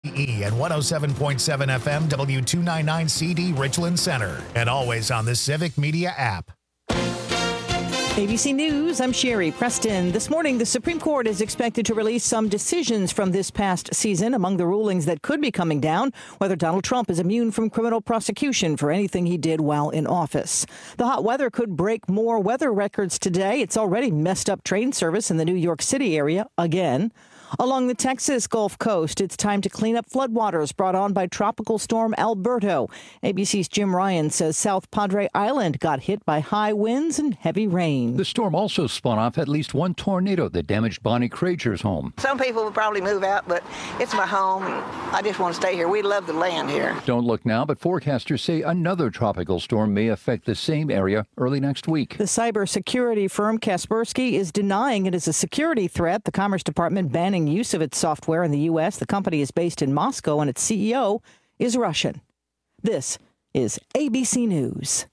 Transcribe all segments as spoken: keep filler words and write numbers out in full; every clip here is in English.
E and one oh seven point seven F M W two ninety-nine C D Richland Center, and always on the Civic Media app. A B C News, I'm Sherry Preston. This morning, the Supreme Court is expected to release some decisions from this past season. Among the rulings that could be coming down, whether Donald Trump is immune from criminal prosecution for anything he did while in office. The hot weather could break more weather records today. It's already messed up train service in the New York City area again. Along the Texas Gulf Coast, it's time to clean up floodwaters brought on by Tropical Storm Alberto. A B C's Jim Ryan says South Padre Island got hit by high winds and heavy rain. The storm also spun off at least one tornado that damaged Bonnie Crager's home. Some people will probably move out, but it's my home. I just want to stay here. We love the land here. Don't look now, but forecasters say another tropical storm may affect the same area early next week. The cybersecurity firm Kaspersky is denying it is a security threat. The Commerce Department banning use of its software in the U S. The company is based in Moscow, and its C E O is Russian. This is A B C News.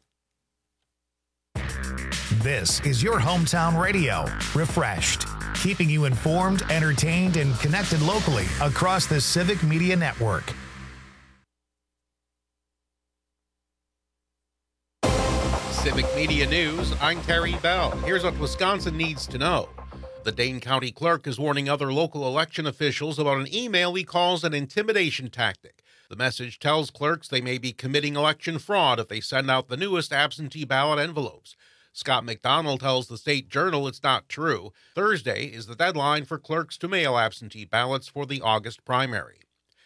This is your hometown radio, refreshed, keeping you informed, entertained, and connected locally across the Civic Media Network. Civic Media News, I'm Terry Bell. Here's what Wisconsin needs to know. The Dane County Clerk is warning other local election officials about an email he calls an intimidation tactic. The message tells clerks they may be committing election fraud if they send out the newest absentee ballot envelopes. Scott McDonald tells the State Journal it's not true. Thursday is the deadline for clerks to mail absentee ballots for the August primary.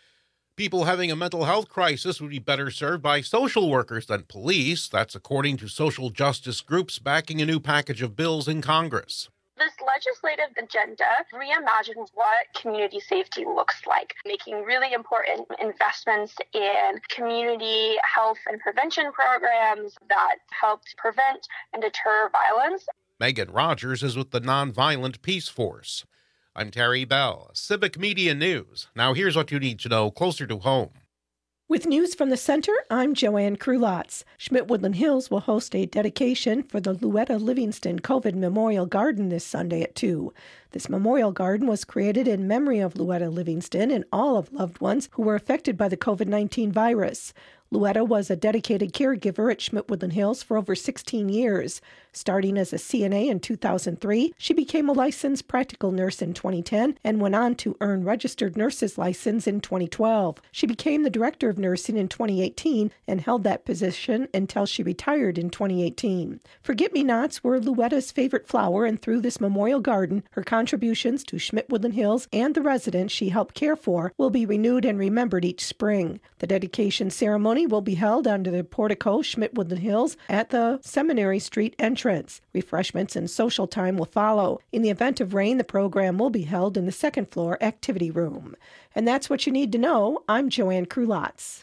People having a mental health crisis would be better served by social workers than police. That's according to social justice groups backing a new package of bills in Congress. This legislative agenda reimagines what community safety looks like, making really important investments in community health and prevention programs that help prevent and deter violence. Megan Rogers is with the Nonviolent Peace Force. I'm Terry Bell, Civic Media News. Now here's what you need to know closer to home. With news from the center, I'm Joanne Krulotz. Schmidt-Woodland Hills will host a dedication for the Louetta Livingston COVID Memorial Garden this Sunday at two. This memorial garden was created in memory of Louetta Livingston and all of loved ones who were affected by the COVID nineteen virus. Louetta was a dedicated caregiver at Schmidt-Woodland Hills for over sixteen years. Starting as a C N A in two thousand three, she became a licensed practical nurse in twenty ten and went on to earn registered nurse's license in twenty twelve. She became the director of nursing in twenty eighteen and held that position until she retired in twenty eighteen. Forget-me-nots were Louetta's favorite flower, and through this memorial garden, her contributions to Schmidt-Woodland Hills and the residents she helped care for will be renewed and remembered each spring. The dedication ceremony will be held under the portico Schmidt-Woodland Hills at the Seminary Street entrance. Refreshments and social time will follow. In the event of rain, the program will be held in the second floor activity room. And that's what you need to know. I'm Joanne Krulotz.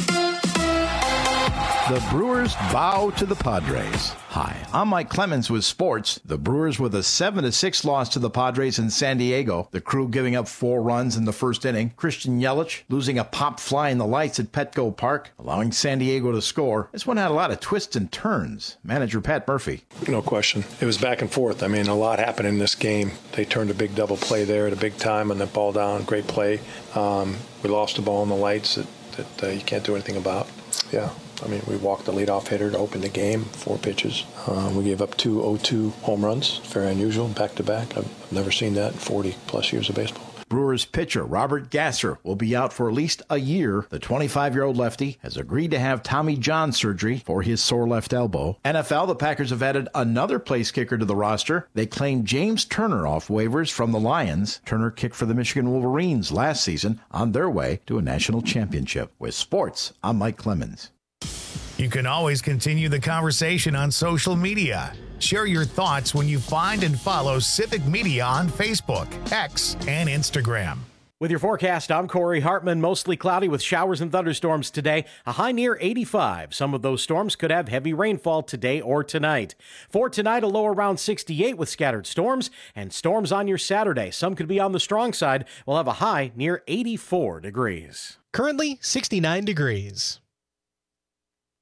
The Brewers bow to the Padres. Hi, I'm Mike Clemens with sports. The Brewers with a seven to six loss to the Padres in San Diego. The Crew giving up four runs in the first inning. Christian Yelich losing a pop fly in the lights at Petco Park, allowing San Diego to score. This one had a lot of twists and turns. Manager Pat Murphy. No question. It was back and forth. I mean, a lot happened in this game. They turned a big double play there at a big time and the ball down. Great play. Um, we lost the ball in the lights that, that uh, you can't do anything about. Yeah. I mean, we walked the leadoff hitter to open the game, four pitches. Um, we gave up two oh two home runs, very unusual, back-to-back. I've, I've never seen that in forty-plus years of baseball. Brewers pitcher Robert Gasser will be out for at least a year. The twenty-five-year-old lefty has agreed to have Tommy John surgery for his sore left elbow. N F L, the Packers have added another place kicker to the roster. They claimed James Turner off waivers from the Lions. Turner kicked for the Michigan Wolverines last season on their way to a national championship. With sports, I'm Mike Clemens. You can always continue the conversation on social media. Share your thoughts when you find and follow Civic Media on Facebook, X, and Instagram. With your forecast, I'm Corey Hartman. Mostly cloudy with showers and thunderstorms today. A high near eighty-five. Some of those storms could have heavy rainfall today or tonight. For tonight, a low around sixty-eight with scattered storms. And storms on your Saturday. Some could be on the strong side. We'll have a high near eighty-four degrees. Currently, sixty-nine degrees.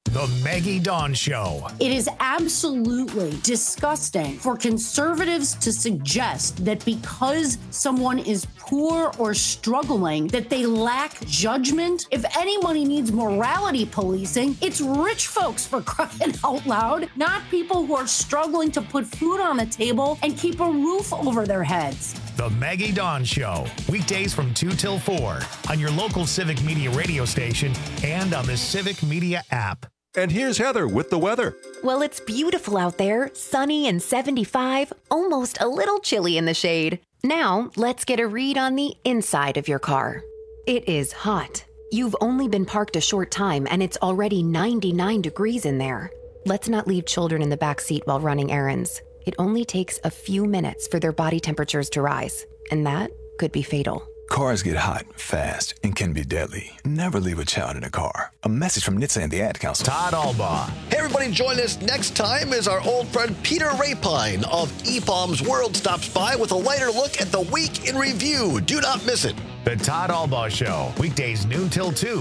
The Maggie Dawn Show. It is absolutely disgusting for conservatives to suggest that because someone is poor or struggling, that they lack judgment. If anybody needs morality policing, it's rich folks, for crying out loud, not people who are struggling to put food on the table and keep a roof over their heads. The Maggie Dawn Show, weekdays from two till four on your local Civic Media radio station and on the Civic Media app. And here's Heather with the weather. Well, it's beautiful out there, sunny and seventy-five, almost a little chilly in the shade. Now, let's get a read on the inside of your car. It is hot. You've only been parked a short time and it's already ninety-nine degrees in there. Let's not leave children in the back seat while running errands. It only takes a few minutes for their body temperatures to rise, and that could be fatal. Cars get hot fast and can be deadly. Never leave a child in a car. A message from N H T S A and the Ad Council. Todd Albaugh. Hey, everybody, join us next time as our old friend Peter Rapine of E P O M's World stops by with a lighter look at the week in review. Do not miss it. The Todd Albaugh Show, weekdays noon till two.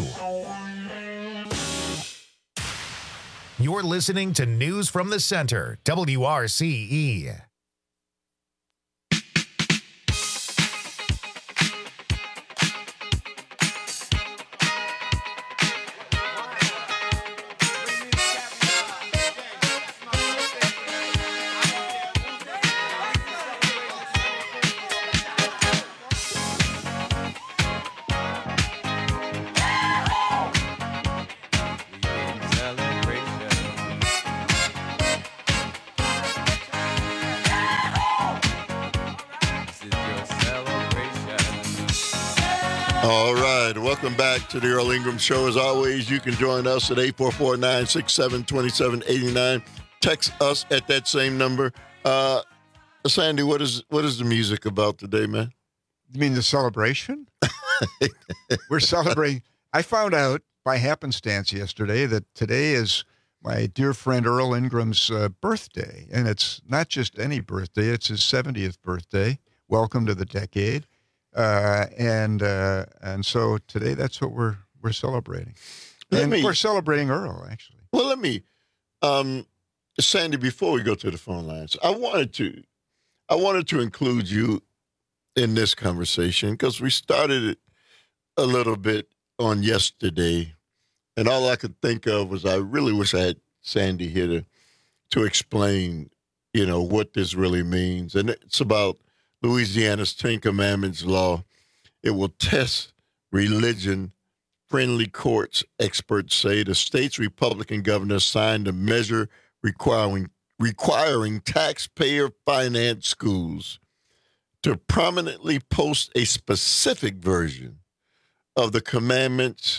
You're listening to News from the Center, W R C E. All right, welcome back to the Earl Ingram Show. As always, you can join us at eight four four, nine six seven, two seven eight nine. Text us at that same number. Uh, Sandy, what is what is the music about today, man? You mean the celebration? We're celebrating. I found out by happenstance yesterday that today is my dear friend Earl Ingram's uh, birthday. And it's not just any birthday, it's his seventieth birthday. Welcome to the decade. Uh, and uh, and so today, that's what we're we're celebrating, Let and me, we're celebrating Earl, actually. Well, let me, um, Sandy. Before we go to the phone lines, I wanted to, I wanted to include you in this conversation because we started it a little bit on yesterday, and all I could think of was I really wish I had Sandy here to to explain, you know, what this really means, and it's about Louisiana's Ten Commandments law. It will test religion-friendly courts, experts say. The state's Republican governor signed a measure requiring requiring taxpayer-financed schools to prominently post a specific version of the commandments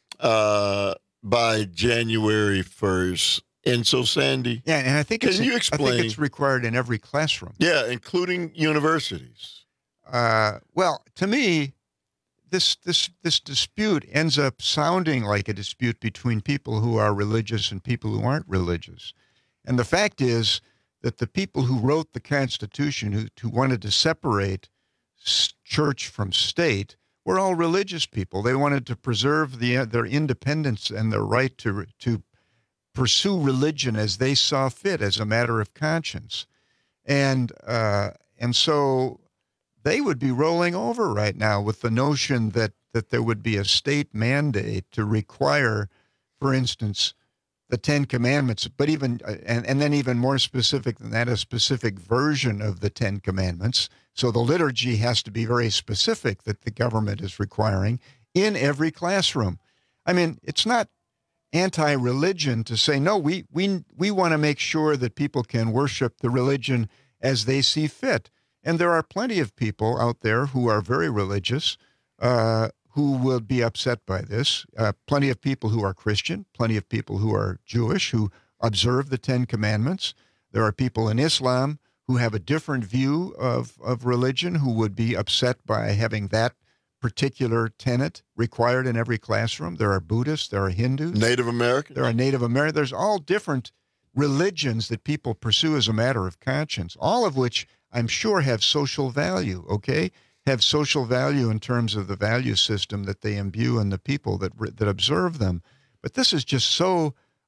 uh, by January first. And so, Sandy, yeah, and I think can it's, you explain? I think it's required in every classroom. Yeah, including universities. Uh, well, to me, this this this dispute ends up sounding like a dispute between people who are religious and people who aren't religious. And the fact is that the people who wrote the Constitution, who, who wanted to separate church from state, were all religious people. They wanted to preserve the their independence and their right to to pursue religion as they saw fit, as a matter of conscience. And uh, and so they would be rolling over right now with the notion that, that there would be a state mandate to require, for instance, the Ten Commandments, but even, and, and then even more specific than that, a specific version of the Ten Commandments. So the liturgy has to be very specific that the government is requiring in every classroom. I mean, it's not anti-religion to say, no, we we we want to make sure that people can worship the religion as they see fit. And there are plenty of people out there who are very religious uh, who will be upset by this. Uh, plenty of people who are Christian, plenty of people who are Jewish who observe the Ten Commandments. There are people in Islam who have a different view of, of religion who would be upset by having that particular tenet required in every classroom. There are Buddhists, there are Hindus. Native Americans. There are Native Americans. There's all different religions that people pursue as a matter of conscience, all of which I'm sure have social value, okay? Have social value in terms of the value system that they imbue in the people that that observe them. But this is just so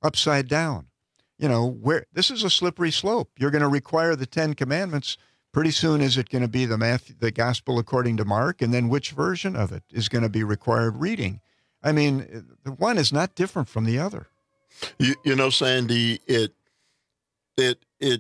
upside down. You know, where this is a slippery slope. You're going to require the Ten Commandments. Pretty soon, is it going to be the Matthew, the Gospel according to Mark? And then which version of it is going to be required reading? I mean, the one is not different from the other. You, you know, Sandy, it it it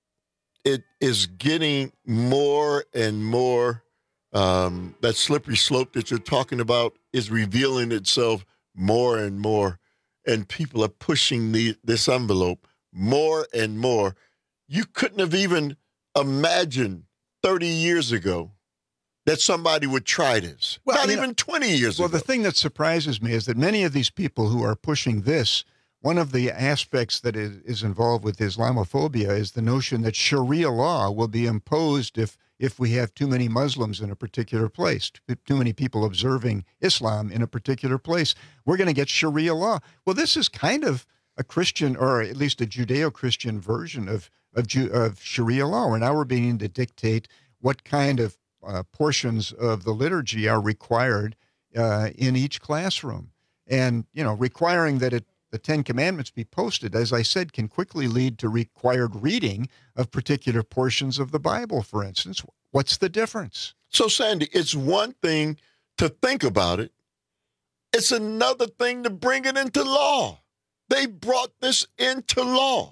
it is getting more and more. Um, that slippery slope that you're talking about is revealing itself more and more, and people are pushing the, this envelope more and more. You couldn't have even imagined thirty years ago that somebody would try this. Well, Not even know, twenty years well, ago. Well, the thing that surprises me is that many of these people who are pushing this, one of the aspects that is, is involved with Islamophobia is the notion that Sharia law will be imposed if if we have too many Muslims in a particular place, too many people observing Islam in a particular place. We're going to get Sharia law. Well, this is kind of a Christian, or at least a Judeo-Christian version of of, of Sharia law. Where now we're beginning to dictate what kind of uh, portions of the liturgy are required uh, in each classroom. And, you know, requiring that it, the Ten Commandments be posted, as I said, can quickly lead to required reading of particular portions of the Bible, for instance. What's the difference? So, Sandy, it's one thing to think about it. It's another thing to bring it into law. They brought this into law.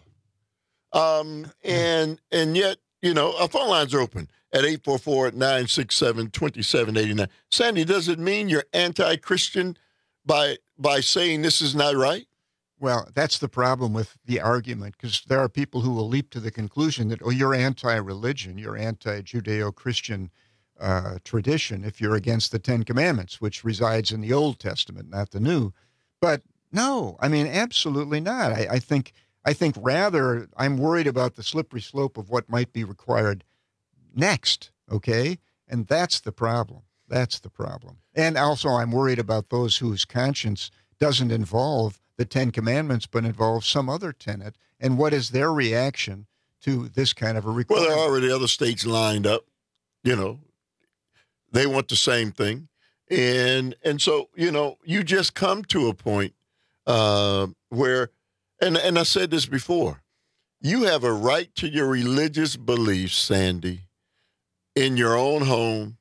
Um, and and yet, you know, our phone lines are open at eight four four, nine six seven, two seven eight nine. Sandy, does it mean you're anti-Christian by by saying this is not right? Well, that's the problem with the argument, because there are people who will leap to the conclusion that, oh, you're anti-religion, you're anti-Judeo-Christian uh, tradition if you're against the Ten Commandments, which resides in the Old Testament, not the New. But no, I mean, absolutely not. I, I think I think rather I'm worried about the slippery slope of what might be required next, okay? And that's the problem. That's the problem. And also I'm worried about those whose conscience doesn't involve the Ten Commandments, but involves some other tenet, and what is their reaction to this kind of a requirement? Well, there are already other states lined up. You know, they want the same thing. And and so, you know, you just come to a point uh, where, and, and I said this before, you have a right to your religious beliefs, Sandy, in your own home,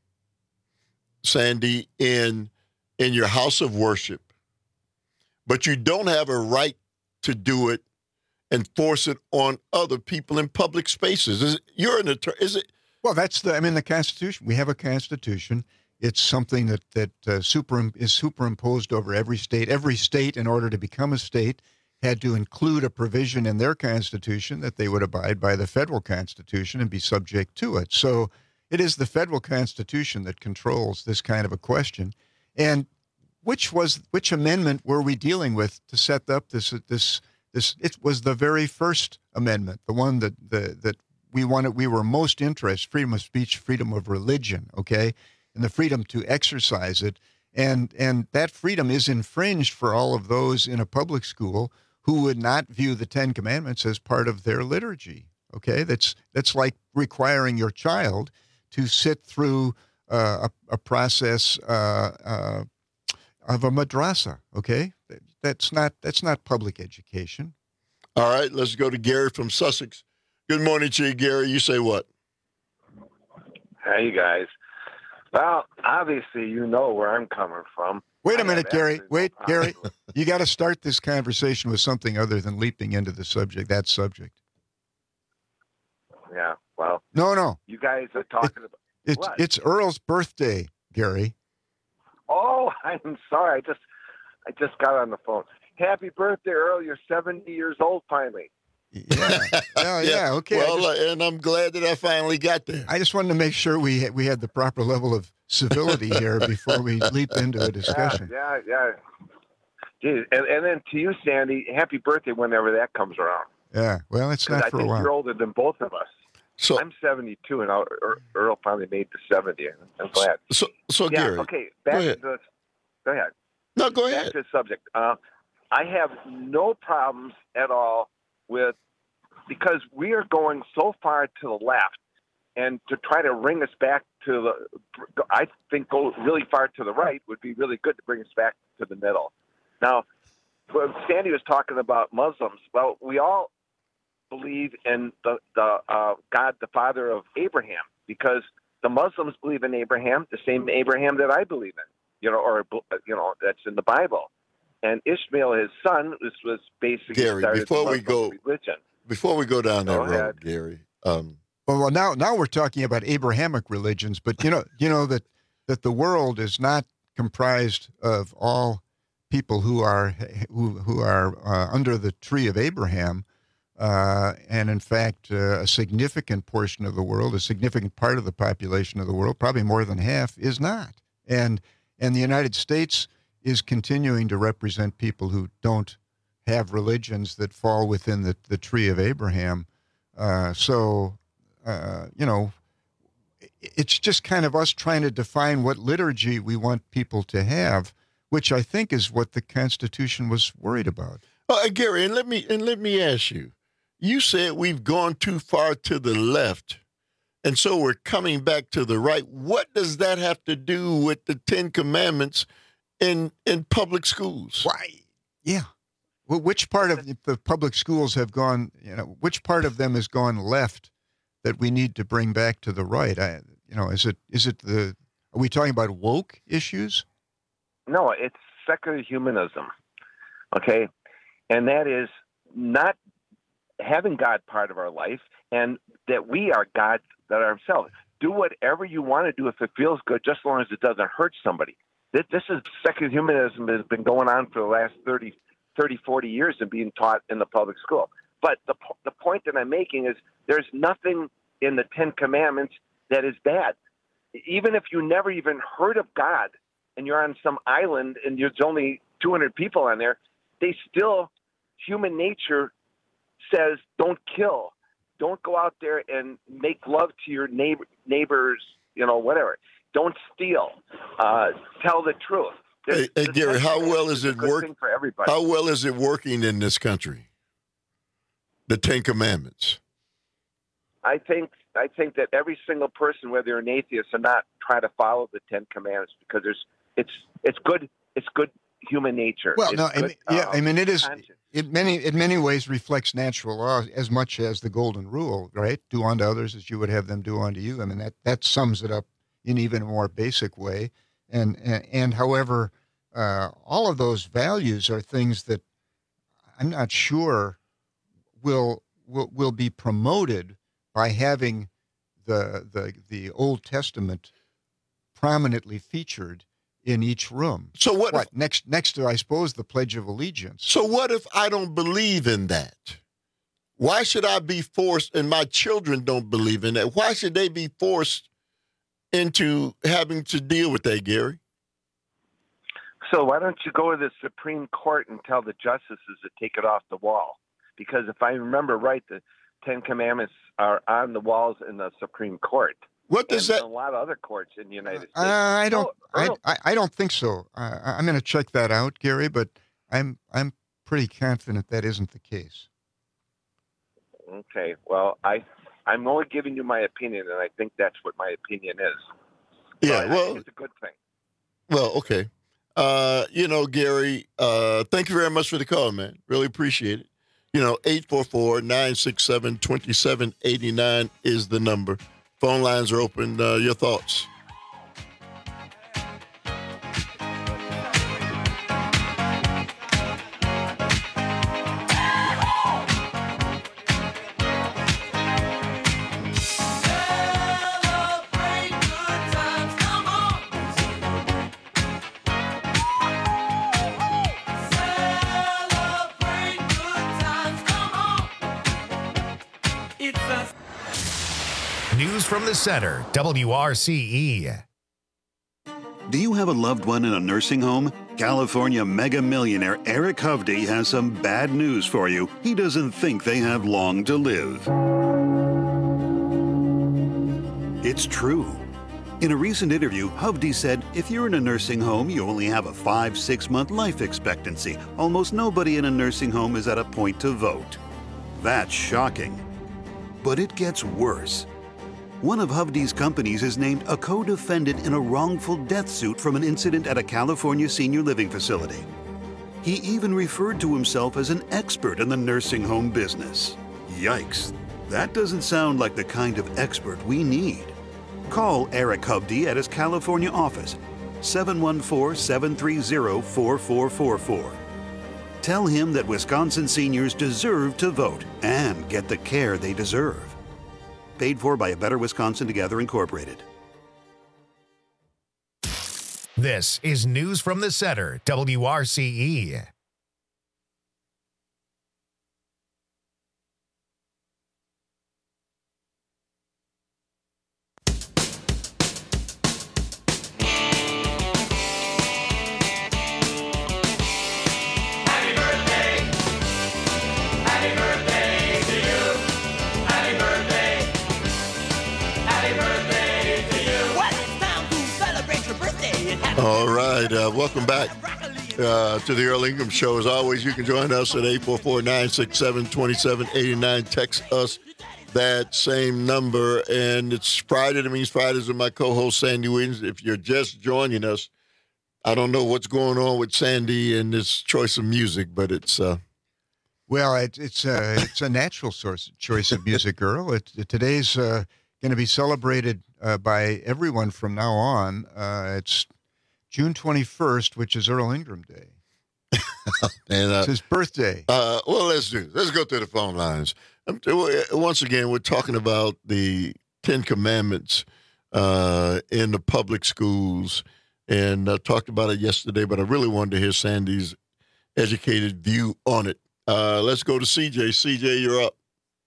Sandy, in in your house of worship. But you don't have a right to do it and force it on other people in public spaces. Is it, you're an attorney. Is it? Well, that's the. I mean, the Constitution. We have a Constitution. It's something that that uh, super is superimposed over every state. Every state, in order to become a state, had to include a provision in their Constitution that they would abide by the federal Constitution and be subject to it. So it is the federal Constitution that controls this kind of a question. And Which was which amendment were we dealing with to set up this this this? It was the very first amendment, the one that the that we wanted. We were most interested: freedom of speech, freedom of religion, okay, and the freedom to exercise it. And and that freedom is infringed for all of those in a public school who would not view the Ten Commandments as part of their liturgy. Okay, that's that's like requiring your child to sit through uh, a, a process. Uh, uh, of a madrasa, okay? That's not that's not public education. All right, let's go to Gary from Sussex. Good morning to you, Gary. You say what? Hey, guys. Well, obviously, you know where I'm coming from. Wait a minute, Gary. Wait, Gary. You got to start this conversation with something other than leaping into the subject, that subject. Yeah, well. No, no. You guys are talking it, about. It's, what? It's Earl's birthday, Gary. Oh, I'm sorry. I just I just got on the phone. Happy birthday, Earl. You're seventy years old finally. Yeah. Oh, yeah. yeah. Okay. Well, just, uh, and I'm glad that I finally got there. I just wanted to make sure we had, we had the proper level of civility here before we leap into a discussion. Yeah, yeah. yeah. Geez. And, and then to you, Sandy, happy birthday whenever that comes around. Yeah. Well, it's not I for think a while. You're older than both of us. So I'm seventy-two, and Earl finally made the seventy. I'm glad. So, so yeah, Gary. Okay. Back go to ahead. the. Go ahead. No, go Back ahead. to the subject. Uh, I have no problems at all with, because we are going so far to the left, and to try to bring us back to the, I think go really far to the right would be really good to bring us back to the middle. Now, well, Sandy was talking about Muslims. Well, we all believe in the, the uh, God, the father of Abraham, because the Muslims believe in Abraham, the same Abraham that I believe in, you know, or, you know, that's in the Bible. And Ishmael, his son, this was basically Gary, started before the we Muslim go, religion. Before we go down Go that road, ahead. Gary. Um, well, well, now now we're talking about Abrahamic religions, but you know, you know that that the world is not comprised of all people who are who who are uh, under the tree of Abraham, uh, and in fact, uh, a significant portion of the world, a significant part of the population of the world, probably more than half, is not. And and the United States is continuing to represent people who don't have religions that fall within the, the tree of Abraham. Uh, so, uh, you know, it's just kind of us trying to define what liturgy we want people to have, which I think is what the Constitution was worried about. Uh, Gary, and let me and let me ask you. You said we've gone too far to the left, and so we're coming back to the right. What does that have to do with the Ten Commandments in in public schools? Why? Yeah. Well, which part of the public schools have gone, you know, which part of them has gone left that we need to bring back to the right? I, you know, is it is it the, are we talking about woke issues? No, it's secular humanism, okay? And that is not having God part of our life, and that we are God that are ourselves. Do whatever you want to do if it feels good, just as long as it doesn't hurt somebody. This, this is secular humanism that has been going on for the last thirty, forty years and being taught in the public school. But the the point that I'm making is there's nothing in the Ten Commandments that is bad. Even if you never even heard of God and you're on some island and there's only two hundred people on there, they still, human nature says don't kill. Don't go out there and make love to your neighbor, neighbors, you know, whatever. Don't steal. Uh, tell the truth. Hey, hey Gary, how well is it working? How well is it working in this country? The Ten Commandments. I think I think that every single person, whether you're an atheist or not, try to follow the Ten Commandments because there's it's it's good it's good human nature. Well, it's no, good, I mean, yeah, um, I mean it is conscience. it many in many ways reflects natural law as much as the golden rule, right? Do unto others as you would have them do unto you. I mean that that sums it up in even a more basic way. And and, and however. Uh, all of those values are things that I'm not sure will will, will be promoted by having the, the the Old Testament prominently featured in each room. So what, what if, next next to I suppose the Pledge of Allegiance. So what if I don't believe in that? Why should I be forced, and my children don't believe in that? Why should they be forced into having to deal with that, Gary? So why don't you go to the Supreme Court and tell the justices to take it off the wall? Because if I remember right, the Ten Commandments are on the walls in the Supreme Court. What does and that? A lot of other courts in the United States. Uh, I don't. Oh, I, I I don't think so. Uh, I'm going to check that out, Gary. But I'm I'm pretty confident that isn't the case. Okay. Well, I I'm only giving you my opinion, and I think that's what my opinion is. Yeah. So well, I think it's a good thing. Well, okay. Uh, you know, Gary, uh, thank you very much for the call, man. Really appreciate it. You know, eight four four, nine six seven, two seven eight nine is the number. Phone lines are open. Uh, your thoughts? News from the center, W R C E. Do you have a loved one in a nursing home? California mega millionaire Eric Hovde has some bad news for you. He doesn't think they have long to live. It's true. In a recent interview, Hovde said, if you're in a nursing home, you only have a five, six month life expectancy. Almost nobody in a nursing home is at a point to vote. That's shocking. But it gets worse. One of Hovde's companies is named a co-defendant in a wrongful death suit from an incident at a California senior living facility. He even referred to himself as an expert in the nursing home business. Yikes, that doesn't sound like the kind of expert we need. Call Eric Hovde at his California office, seven one four, seven three zero, four four four four. Tell him that Wisconsin seniors deserve to vote and get the care they deserve. Paid for by A Better Wisconsin Together Incorporated. This is News from the Center, W R C E. All right, uh, welcome back uh, to the Earl Ingram Show. As always, you can join us at eight four four, nine six seven, two seven eight nine. Text us that same number. And it's Friday. That means Fridays with my co-host, Sandy Williams. If you're just joining us, I don't know what's going on with Sandy and this choice of music, but it's... Uh... Well, it, it's, a, it's a natural source choice of music, Earl. It, it, today's uh, going to be celebrated uh, by everyone from now on. Uh, it's... June twenty-first, which is Earl Ingram Day. and, uh, it's his birthday. Uh, well, let's do this. Let's go to the phone lines. Um, once again, we're talking about the Ten Commandments uh, in the public schools, and I talked about it yesterday, but I really wanted to hear Sandy's educated view on it. Uh, let's go to C J. C J, you're up.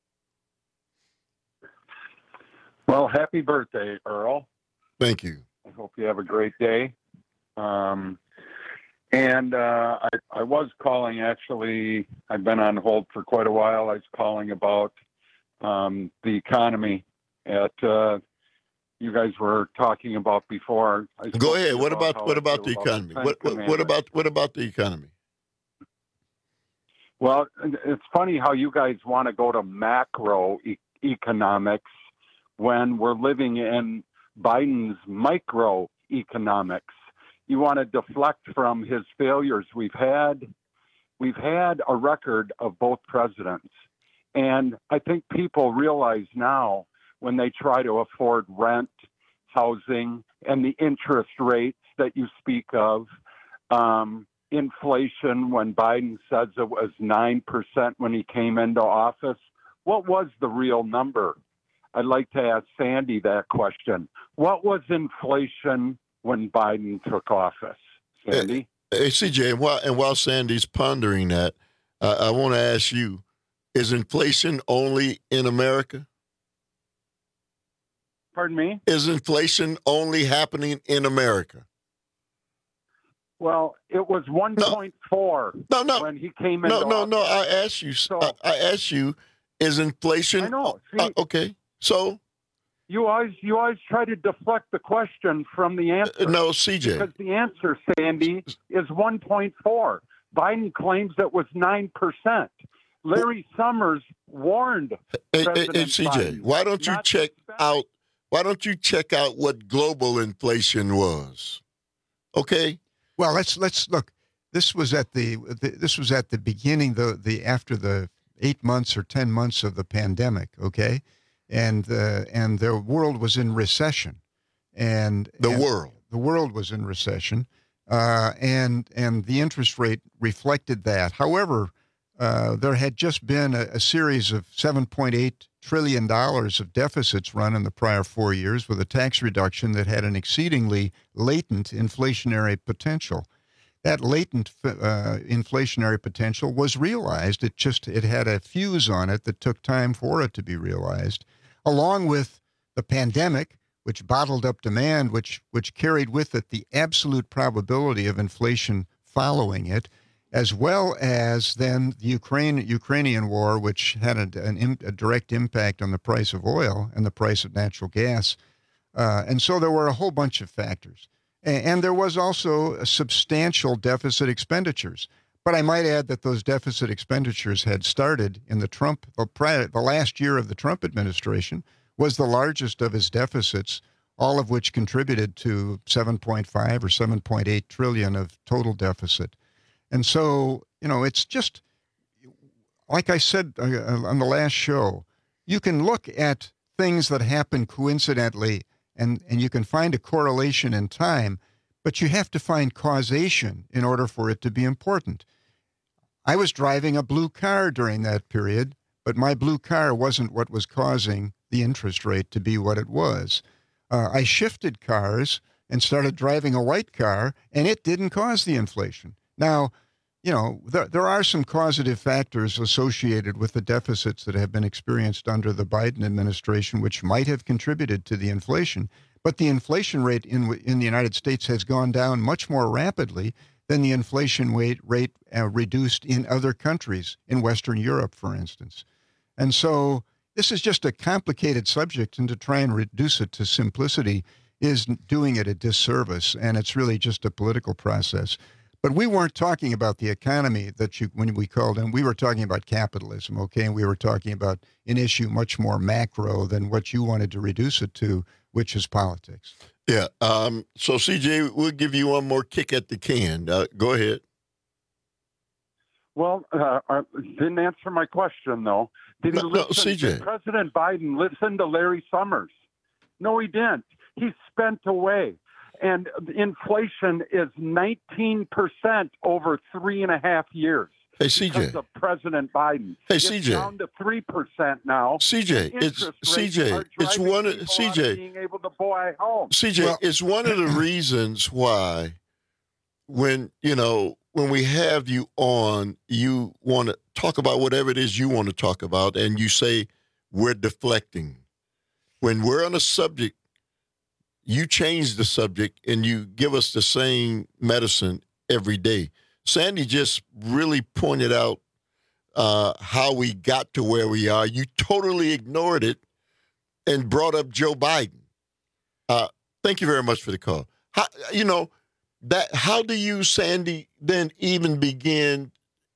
Well, happy birthday, Earl. Thank you. I hope you have a great day. Um, and uh, I, I was calling, actually, I've been on hold for quite a while. I was calling about um, the economy at uh, you guys were talking about before. Go ahead. What about what about the economy? What, what what about what about the economy? Well, it's funny how you guys want to go to macro e- economics when we're living in Biden's micro economics. You want to deflect from his failures. We've had, we've had a record of both presidents. And I think people realize now when they try to afford rent, housing, and the interest rates that you speak of, um, inflation, when Biden says it was nine percent when he came into office, what was the real number? I'd like to ask Sandy that question. What was inflation when Biden took office? Sandy? Hey, hey C J, and while, and while Sandy's pondering that, uh, I want to ask you, is inflation only in America? Pardon me? Is inflation only happening in America? Well, it was one point four no, no, when he came in. No, no, no. I asked you. So, I, I asked you, is inflation? I know. See, uh, okay. So you always you always try to deflect the question from the answer. Uh, no, C J. Because the answer, Sandy, is one point four. Biden claims it was nine percent. Larry Summers warned hey, President hey, hey, C J, Biden why don't you check out? Why don't you check out what global inflation was? Okay. Well, let's let's look. This was at the, the this was at the beginning, the the after the eight months or ten months of the pandemic. Okay, and uh, and the world was in recession, and the and world the world was in recession, uh, and and the interest rate reflected that. However, uh, there had just been a, a series of seven point eight trillion dollars of deficits run in the prior four years with a tax reduction that had an exceedingly latent inflationary potential. That latent uh, inflationary potential was realized. It just it had a fuse on it that took time for it to be realized, along with the pandemic, which bottled up demand, which which carried with it the absolute probability of inflation following it, as well as then the Ukraine, Ukrainian war, which had a, an, a direct impact on the price of oil and the price of natural gas. Uh, and so there were a whole bunch of factors. And, and there was also a substantial deficit expenditures. But I might add that those deficit expenditures had started in the Trump, the, prior, the last year of the Trump administration was the largest of his deficits, all of which contributed to seven point five or seven point eight trillion of total deficit. And so, you know, it's just, like I said uh, on the last show, you can look at things that happen coincidentally and, and you can find a correlation in time, but you have to find causation in order for it to be important. I was driving a blue car during that period, but my blue car wasn't what was causing the interest rate to be what it was. Uh, I shifted cars and started driving a white car, and it didn't cause the inflation. Now, you know, there, there are some causative factors associated with the deficits that have been experienced under the Biden administration, which might have contributed to the inflation. But the inflation rate in in the United States has gone down much more rapidly than the inflation rate, rate uh, reduced in other countries, in Western Europe, for instance. And so this is just a complicated subject, and to try and reduce it to simplicity is doing it a disservice, and it's really just a political process. But we weren't talking about the economy that you, when we called in, we were talking about capitalism, okay? And we were talking about an issue much more macro than what you wanted to reduce it to, which is politics. Yeah. Um, so, C J, we'll give you one more kick at the can. Uh, go ahead. Well, uh, I didn't answer my question, though. Did he no, listen? No, C J. Did President Biden listen to Larry Summers? No, he didn't. He spent away. And inflation is nineteen percent over three and a half years. Hey, C J. Because of President Biden. Hey, it's C J. down to three percent now. C J, it's C J. It's one of C J. Being able to buy home. C J, well, it's one of the reasons why, when you know, when we have you on, you want to talk about whatever it is you want to talk about, and you say we're deflecting. When we're on a subject, you change the subject and you give us the same medicine every day. Sandy just really pointed out uh, how we got to where we are. You totally ignored it and brought up Joe Biden. Uh, thank you very much for the call. How, you know, that. How do you, Sandy, then even begin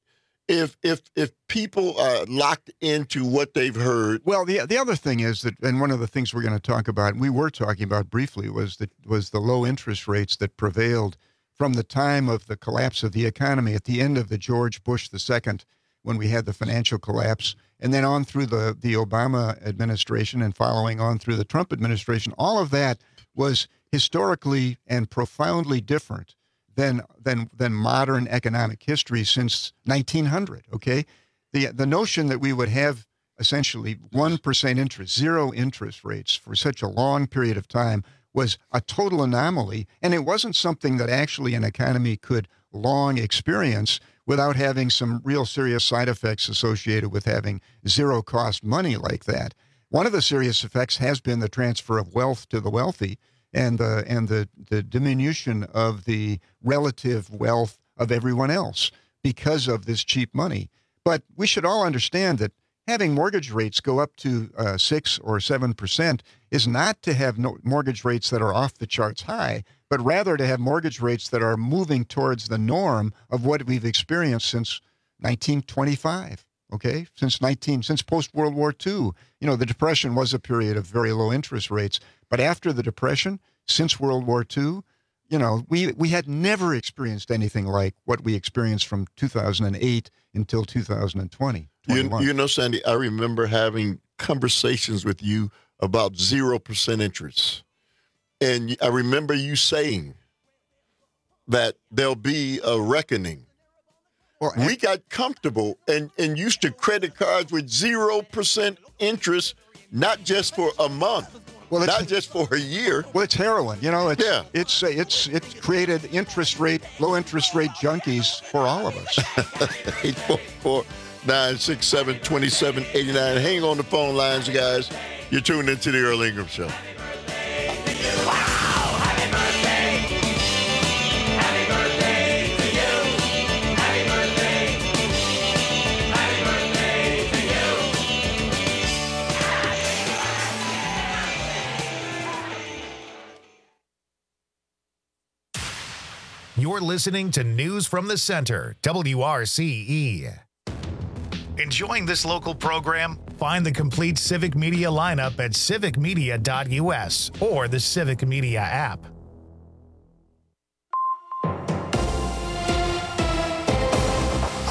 if if if people are locked into what they've heard? Well, the the other thing is that, and one of the things we're going to talk about, and we were talking about briefly, was that was the low interest rates that prevailed from the time of the collapse of the economy at the end of the George Bush the Second, when we had the financial collapse, and then on through the the Obama administration and following on through the Trump administration. All of that was historically and profoundly different than than than modern economic history since nineteen hundred, okay? The the notion that we would have essentially one percent interest, zero interest rates for such a long period of time was a total anomaly, and it wasn't something that actually an economy could long experience without having some real serious side effects associated with having zero cost money like that. One of the serious effects has been the transfer of wealth to the wealthy, and the and the, the diminution of the relative wealth of everyone else because of this cheap money. But we should all understand that having mortgage rates go up to uh, six or seven percent is not to have no mortgage rates that are off the charts high, but rather to have mortgage rates that are moving towards the norm of what we've experienced since nineteen twenty-five. Okay, since nineteen since post World War Two, you know, the Depression was a period of very low interest rates. But after the Depression, since World War Two, you know, we we had never experienced anything like what we experienced from two thousand eight until two thousand twenty. You, you know, Sandy, I remember having conversations with you about zero percent interest, and I remember you saying that there'll be a reckoning. Well, we got comfortable and, and used to credit cards with zero percent interest, not just for a month, well, not just for a year. Well, it's heroin. You know, it's, yeah. it's, it's, it's created interest rate, low interest rate junkies for all of us. eight four four, nine six seven, two seven eight nine. Hang on the phone lines, guys. You're tuned into the Earl Ingram Show. You're listening to News from the Center, W R C E. Enjoying this local program? Find the complete Civic Media lineup at civic media dot U S or the Civic Media app.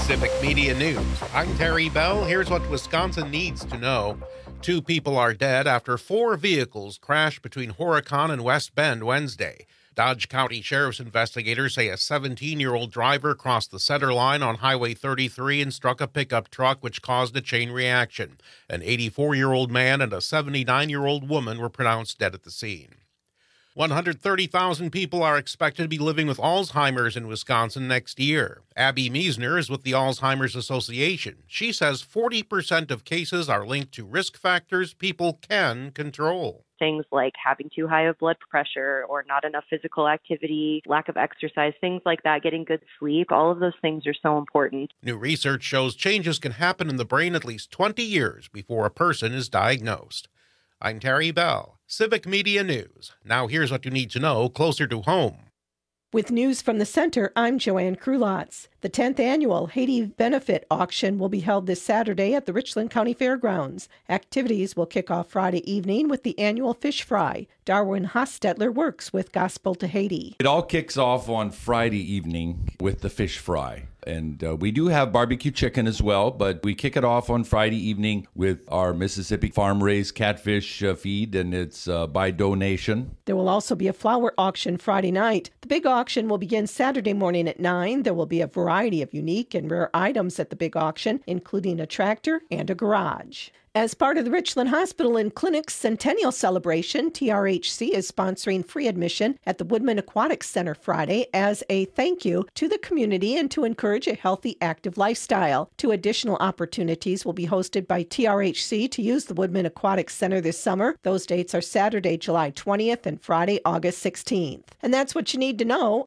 Civic Media News. I'm Terry Bell. Here's what Wisconsin needs to know. Two people are dead after four vehicles crashed between Horicon and West Bend Wednesday. Dodge County Sheriff's investigators say a seventeen-year-old driver crossed the center line on Highway thirty-three and struck a pickup truck, which caused a chain reaction. An eighty-four-year-old man and a seventy-nine-year-old woman were pronounced dead at the scene. one hundred thirty thousand people are expected to be living with Alzheimer's in Wisconsin next year. Abby Meisner is with the Alzheimer's Association. She says forty percent of cases are linked to risk factors people can control. Things like having too high of blood pressure or not enough physical activity, lack of exercise, things like that, getting good sleep, all of those things are so important. New research shows changes can happen in the brain at least twenty years before a person is diagnosed. I'm Terry Bell, Civic Media News. Now here's what you need to know closer to home. With news from the center, I'm Joanne Krulotz. The tenth annual Haiti Benefit Auction will be held this Saturday at the Richland County Fairgrounds. Activities will kick off Friday evening with the annual fish fry. Darwin Hostetler works with Gospel to Haiti. It all kicks off on Friday evening with the fish fry. And uh, we do have barbecue chicken as well, but we kick it off on Friday evening with our Mississippi farm-raised catfish uh, feed, and it's uh, by donation. There will also be a flower auction Friday night. The big auction will begin Saturday morning at nine. There will be a variety of unique and rare items at the big auction, including a tractor and a garage. As part of the Richland Hospital and Clinic's Centennial Celebration, T R H C is sponsoring free admission at the Woodman Aquatic Center Friday as a thank you to the community and to encourage a healthy, active lifestyle. Two additional opportunities will be hosted by T R H C to use the Woodman Aquatic Center this summer. Those dates are Saturday, July twentieth and Friday, August sixteenth. And that's what you need to know.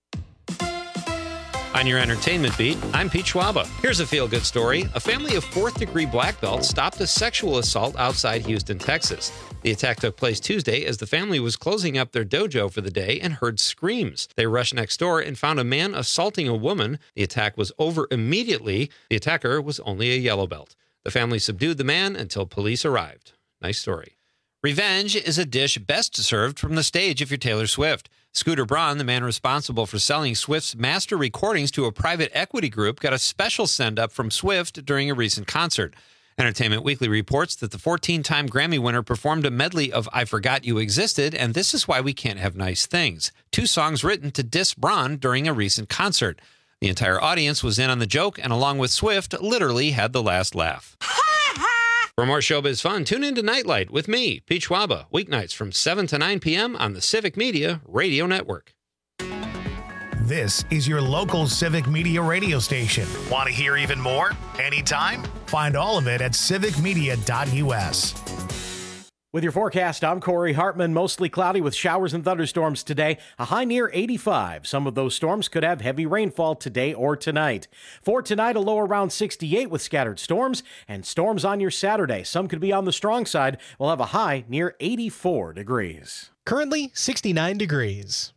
On your entertainment beat, I'm Pete Schwaba. Here's a feel-good story. A family of fourth-degree black belts stopped a sexual assault outside Houston, Texas. The attack took place Tuesday as the family was closing up their dojo for the day and heard screams. They rushed next door and found a man assaulting a woman. The attack was over immediately. The attacker was only a yellow belt. The family subdued the man until police arrived. Nice story. Revenge is a dish best served from the stage if you're Taylor Swift. Scooter Braun, the man responsible for selling Swift's master recordings to a private equity group, got a special send-up from Swift during a recent concert. Entertainment Weekly reports that the fourteen-time Grammy winner performed a medley of I Forgot You Existed, and This Is Why We Can't Have Nice Things, two songs written to diss Braun during a recent concert. The entire audience was in on the joke, and along with Swift, literally had the last laugh. For more showbiz fun, tune in to Nightlight with me, Pete Schwaba, weeknights from seven to nine p.m. on the Civic Media Radio Network. This is your local Civic Media radio station. Want to hear even more? Anytime? Find all of it at civic media dot u s. With your forecast, I'm Corey Hartman. Mostly cloudy with showers and thunderstorms today. A high near eighty-five. Some of those storms could have heavy rainfall today or tonight. For tonight, a low around sixty-eight with scattered storms. And storms on your Saturday. Some could be on the strong side. We'll have a high near eighty-four degrees. Currently, sixty-nine degrees.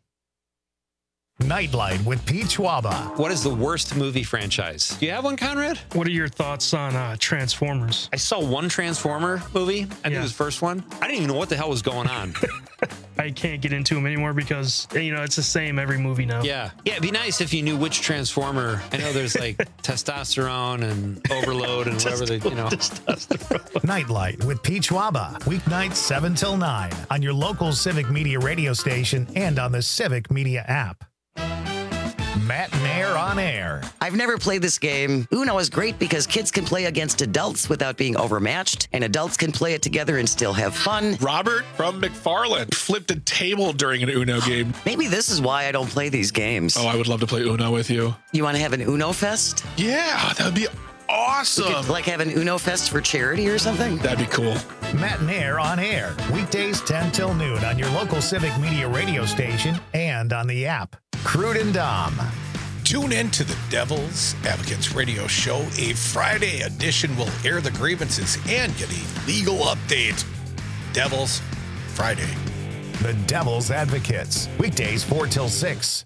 Nightlight with Pete Schwaba. What is the worst movie franchise? Do you have one, Conrad? What are your thoughts on uh, Transformers? I saw one Transformer movie. I think yeah. it was the first one. I didn't even know what the hell was going on. I can't get into them anymore because, you know, it's the same every movie now. Yeah. Yeah, it'd be nice if you knew which Transformer. I know there's like testosterone and overload and whatever they, you know. Nightlight with Pete Schwaba. Weeknights seven till nine on your local Civic Media radio station and on the Civic Media app. Matt and Air on Air. I've never played this game. Uno is great because kids can play against adults without being overmatched, and adults can play it together and still have fun. Robert from McFarland flipped a table during an Uno game. Maybe this is why I don't play these games. Oh, I would love to play Uno with you. You want to have an Uno Fest? Yeah, that would be awesome. We could, like, have an Uno Fest for charity or something? That'd be cool. Matt and Air on Air. Weekdays ten till noon on your local Civic Media radio station and on the app. Crude and Dom. Tune in to the Devil's Advocates radio show. A Friday edition will air the grievances and get a legal update. Devil's Friday. The Devil's Advocates. Weekdays four till six.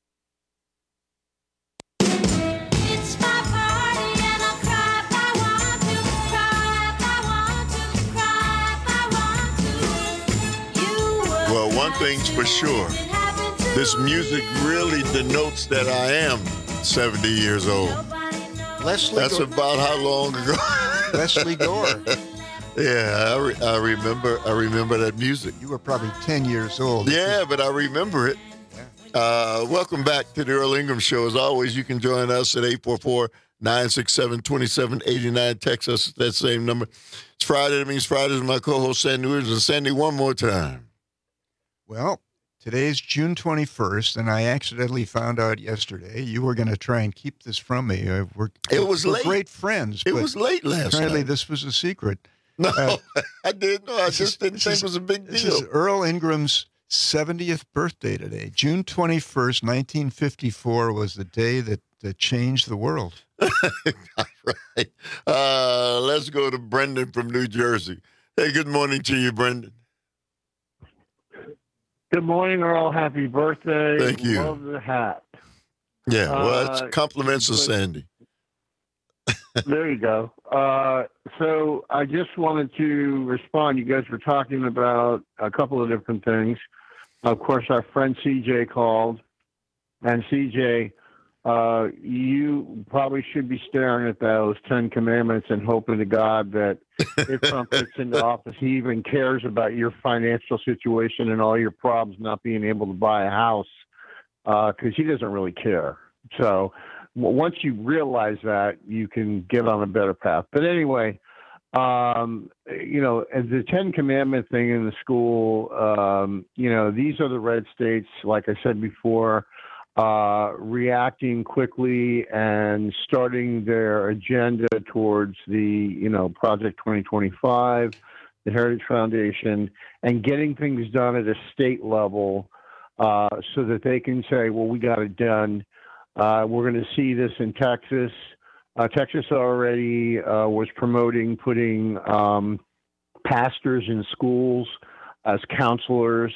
Well, one thing's for sure. This music really denotes that I am seventy years old. Leslie That's Gore. about how long ago? Leslie Gore. Yeah, I, re- I remember. I remember that music. You were probably ten years old. Yeah, but I remember it. Uh, welcome back to the Earl Ingram Show. As always, you can join us at eight four four, nine six seven, two seven eight nine. Text us at that same number. It's Friday. That means Friday is my co-host, Sandy Williams. And Sandy, one more time. Well, today's June twenty-first, and I accidentally found out yesterday you were going to try and keep this from me. Uh, we're, It was we're late. great friends. It but was late last Apparently, night. this was a secret. No, Uh, I didn't know. I just is- didn't this think is- it was a big This deal. is Earl Ingram's seventieth birthday today. June twenty-first, nineteen fifty-four was the day that, that changed the world. Right. Uh, let's go to Brendan from New Jersey. Hey, good morning to you, Brendan. Good morning, Earl. Happy birthday. Thank you. Love the hat. Yeah, well, Uh, it's compliments of but- Sandy. There you go. Uh, so I just wanted to respond. You guys were talking about a couple of different things. Of course, our friend C J called. And C J, uh, you probably should be staring at those Ten Commandments and hoping to God that if Trump gets into office, he even cares about your financial situation and all your problems not being able to buy a house, because he doesn't really care. So w- once you realize that, you can get on a better path. But anyway, um, you know, as the Ten Commandment thing in the school, um, you know, these are the red states, like I said before, uh, reacting quickly and starting their agenda towards the, you know, Project twenty twenty-five, the Heritage Foundation, and getting things done at a state level uh, so that they can say, well, we got it done. Uh, we're going to see this in Texas. Uh, Texas already uh, was promoting putting um, pastors in schools as counselors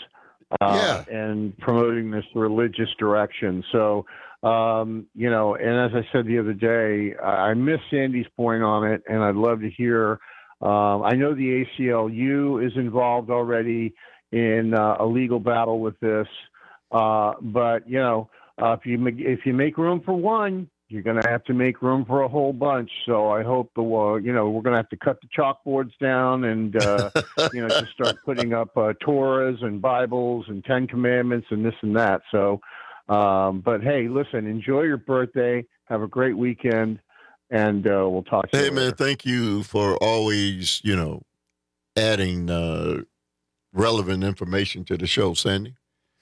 uh, and promoting this religious direction. So, um, you know, and as I said the other day, I I missed Sandy's point on it, and I'd love to hear. Um, I know the A C L U is involved already in uh, a legal battle with this, uh, but, you know, uh, if you ma- if you make room for one, you're going to have to make room for a whole bunch. So I hope the uh, you know we're going to have to cut the chalkboards down and uh, you know just start putting up uh, Torahs and Bibles and Ten Commandments and this and that. So, um, but hey, listen, enjoy your birthday. Have a great weekend, and uh, we'll talk to you Hey, later. man, thank you for always, you know, adding uh, relevant information to the show, Sandy.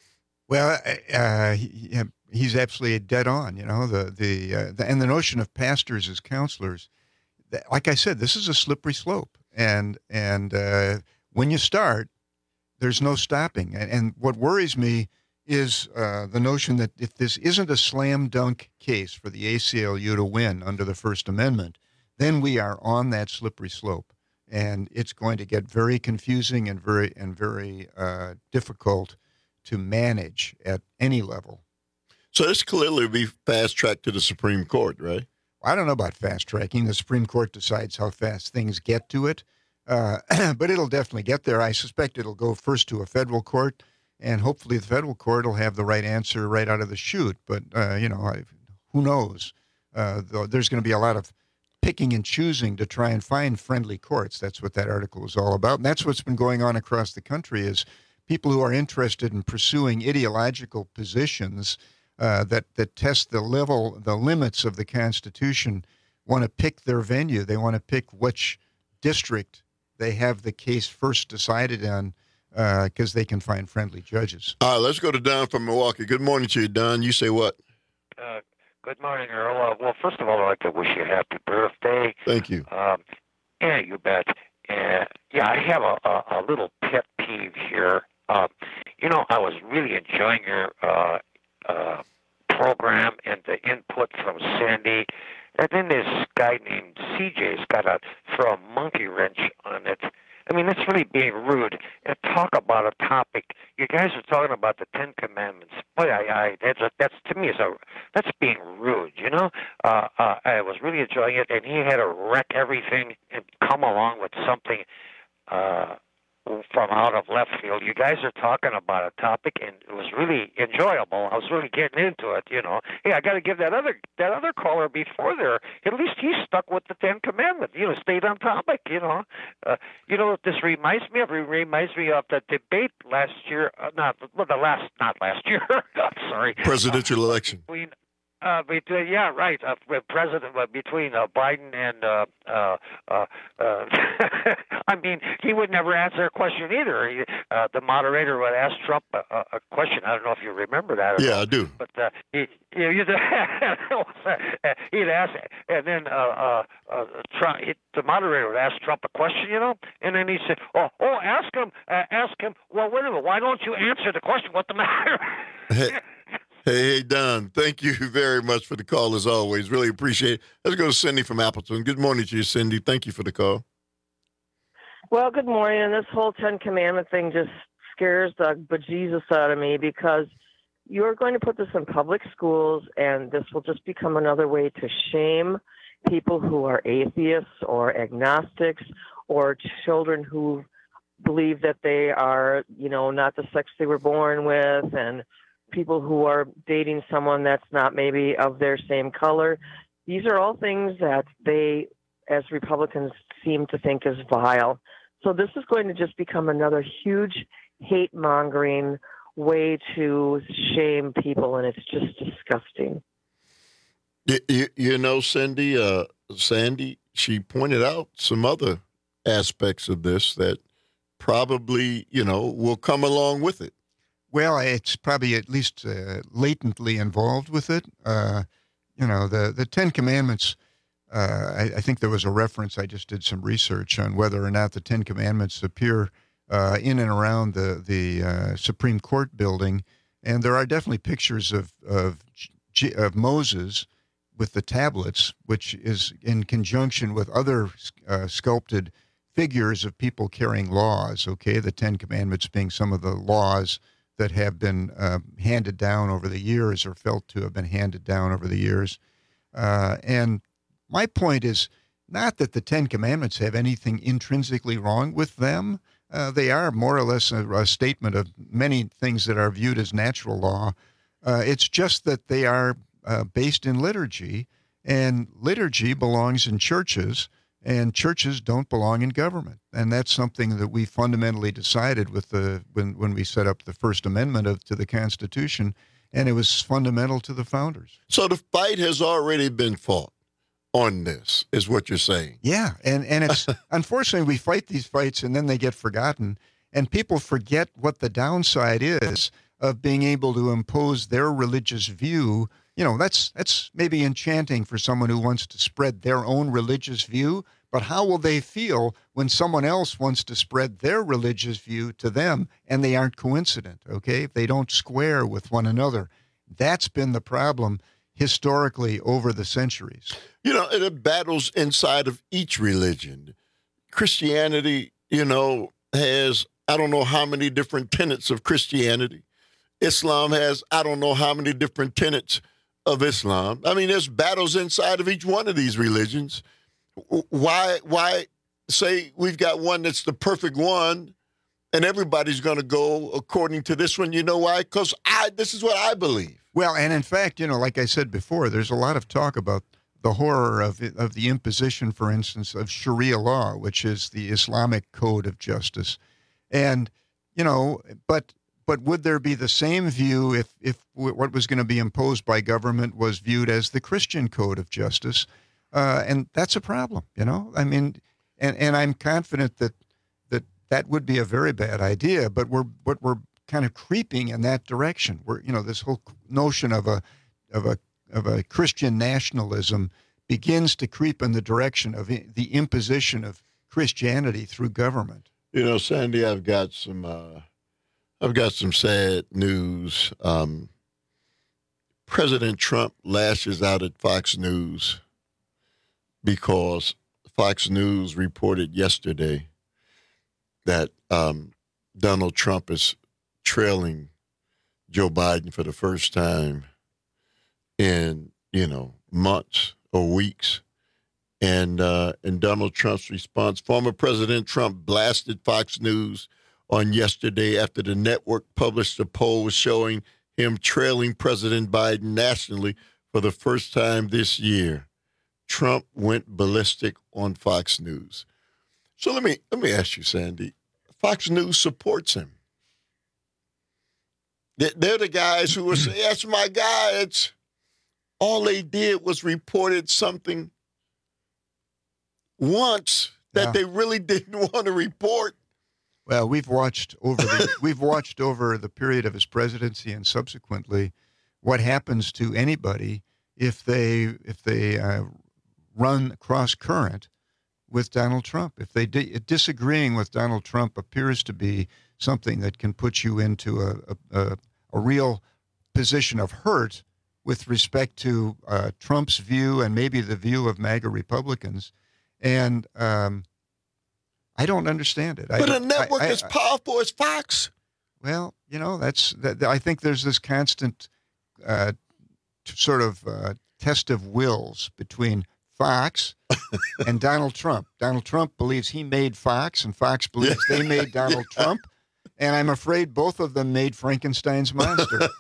Well, uh, he, he's absolutely dead on. You know, the the, uh, the and the notion of pastors as counselors. That, like I said, this is a slippery slope, and and uh, when you start, there's no stopping. And, and what worries me is uh, the notion that if this isn't a slam dunk case for the A C L U to win under the First Amendment, then we are on that slippery slope, and it's going to get very confusing and very and very uh, difficult to manage at any level. So this clearly be fast tracked to the Supreme Court, right? I don't know about fast tracking. The Supreme Court decides how fast things get to it, uh, but it'll definitely get there. I suspect it'll go first to a federal court, and hopefully the federal court will have the right answer right out of the chute. But, uh, you know, I, who knows? Uh, there's going to be a lot of picking and choosing to try and find friendly courts. That's what that article is all about. And that's what's been going on across the country is people who are interested in pursuing ideological positions uh, that, that test the level, the limits of the Constitution, want to pick their venue. They want to pick which district they have the case first decided on because uh, they can find friendly judges. All right, let's go to Don from Milwaukee. Good morning to you, Don. You say what? Uh, good morning, Earl. Uh, well, first of all, I'd like to wish you a happy birthday. Thank you. Um, yeah, you bet. Uh, yeah, I have a, a, a little pet peeve here. Uh, you know, I was really enjoying your uh, uh, program and the input from Sandy. And then this guy named C J's got to throw a monkey wrench on it. I mean, that's really being rude. And talk about a topic. You guys are talking about the Ten Commandments. Boy, I, I that's a, that's to me is a that's being rude. You know, uh, uh, I was really enjoying it, and he had to wreck everything and come along with something uh, from out of left field. You guys are talking about a topic, and it was really enjoyable. I was really getting into it, you know. Hey, I got to give that other that other caller before there. At least he stuck with the Ten Commandments, you know, stayed on topic, you know. Uh, you know what this reminds me of? It reminds me of the debate last year. Uh, not well, the last, not last year. I'm sorry. Presidential uh, election. Between, Uh, between, yeah, right. Uh, President uh, between uh, Biden and uh, uh, uh, uh, I mean, he would never answer a question either. He, uh, the moderator would ask Trump a, a question. I don't know if you remember that. Or yeah, not, I do. But uh, he, he, he'd ask, and then uh, uh, uh, Trump, he, the moderator would ask Trump a question, you know, and then he said, "Oh, oh, ask him, uh, ask him. Well, wait a minute. Why don't you answer the question? What the matter?" Hey, hey, Don, thank you very much for the call, as always. Really appreciate it. Let's go to Cindy from Appleton. Good morning to you, Cindy. Thank you for the call. Well, good morning. And this whole Ten Commandment thing just scares the bejesus out of me, because you're going to put this in public schools, and this will just become another way to shame people who are atheists or agnostics, or children who believe that they are, you know, not the sex they were born with, and people who are dating someone that's not maybe of their same color. These are all things that they, as Republicans, seem to think is vile. So this is going to just become another huge hate-mongering way to shame people, and it's just disgusting. You, you, you know, Cindy, uh, Sandy, she pointed out some other aspects of this that probably, you know, will come along with it. Well, it's probably at least uh, latently involved with it. Uh, you know, the, the Ten Commandments, uh, I, I think there was a reference, I just did some research on whether or not the Ten Commandments appear uh, in and around the, the uh, Supreme Court building. And there are definitely pictures of, of, of Moses with the tablets, which is in conjunction with other uh, sculpted figures of people carrying laws, okay? The Ten Commandments being some of the laws that have been uh, handed down over the years, or felt to have been handed down over the years. Uh, and my point is not that the Ten Commandments have anything intrinsically wrong with them. Uh, they are more or less a, a statement of many things that are viewed as natural law. Uh, it's just that they are uh, based in liturgy, and liturgy belongs in churches, and churches don't belong in government. And that's something that we fundamentally decided with the when, when we set up the First Amendment of, to the Constitution, and it was fundamental to the founders. So the fight has already been fought on this, is what you're saying. Yeah, and, and it's unfortunately we fight these fights and then they get forgotten, and people forget what the downside is of being able to impose their religious view. You know, that's that's maybe enchanting for someone who wants to spread their own religious view, but how will they feel when someone else wants to spread their religious view to them and they aren't coincident, okay? If they don't square with one another. That's been the problem historically over the centuries. You know, and it battles inside of each religion. Christianity, you know, has, I don't know how many different tenets of Christianity. Islam has, I don't know how many different tenets of Islam. I mean, there's battles inside of each one of these religions. Why, why say we've got one that's the perfect one and everybody's going to go according to this one? You know why? Because I, this is what I believe. Well, and in fact, you know, like I said before, there's a lot of talk about the horror of of the imposition, for instance, of Sharia law, which is the Islamic code of justice. And, you know, but but would there be the same view if, if what was going to be imposed by government was viewed as the Christian code of justice? Uh, and that's a problem, you know? I mean, and, and I'm confident that, that that would be a very bad idea, but we're but we're kind of creeping in that direction. We're, you know, this whole notion of a of a of a Christian nationalism begins to creep in the direction of the imposition of Christianity through government. You know, Sandy, I've got some uh, I've got some sad news. Um, President Trump lashes out at Fox News because Fox News reported yesterday that um, Donald Trump is trailing Joe Biden for the first time in, you know, months or weeks. and uh, and Donald Trump's response. Former President Trump blasted Fox News on yesterday after the network published a poll showing him trailing President Biden nationally for the first time this year. Trump went ballistic on Fox News. So let me let me ask you, Sandy. Fox News supports him. They're the guys who were saying, "That's my guy." It's all they did was reported something once that Yeah. they really didn't want to report. Well, we've watched over the we've watched over the period of his presidency and subsequently what happens to anybody if they if they uh, run cross current with Donald Trump. If they di- disagreeing with Donald Trump appears to be something that can put you into a a, a, a real position of hurt with respect to uh, Trump's view and maybe the view of MAGA Republicans, and um, I don't understand it. I But a don't- network I- I- as powerful as Fox. Well, you know, that's that. I think there's this constant uh, t- sort of uh, test of wills between Fox and Donald Trump. Donald Trump believes he made Fox, and Fox believes they made Donald Trump. And I'm afraid both of them made Frankenstein's monster.